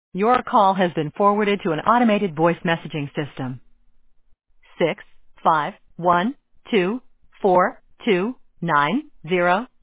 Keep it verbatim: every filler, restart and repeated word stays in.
Your call has been forwarded to an automated voice messaging system. Six five one two four two nine zero